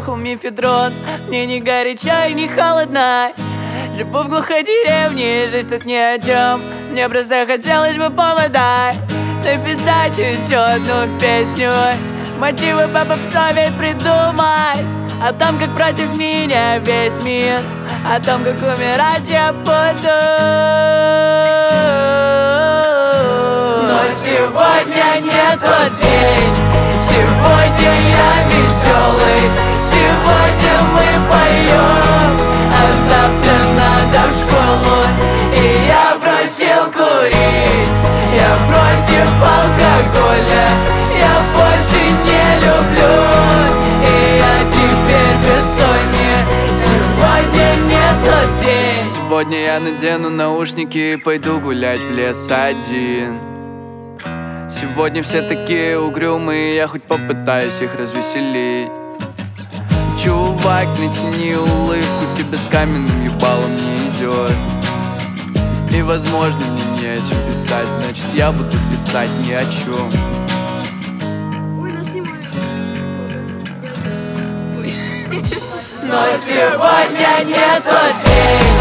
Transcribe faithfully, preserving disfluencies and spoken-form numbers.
нюхал мефедрон. Мне не горячо и не холодно. Живу в глухой деревне, жизнь тут ни о чем. Мне просто хотелось бы повода написать еще одну песню, мотивы по попсове придумать, о том, как против меня весь мир, о том, как умирать я буду. Но сегодня не тот день, сегодня я веселый, сегодня мы поем, а завтра надо в школу. И я бросил курить, я против алкоголя, я больше не люблю, и я теперь бессонный. Сегодня не тот день. Сегодня я надену наушники и пойду гулять в лес один. Сегодня все такие угрюмые, я хоть попытаюсь их развеселить. Чувак, натяни улыбку, тебе с каменным ебалом не идет. И возможно мне не о чем писать, значит я буду писать ни о чем. Но сегодня не тот день.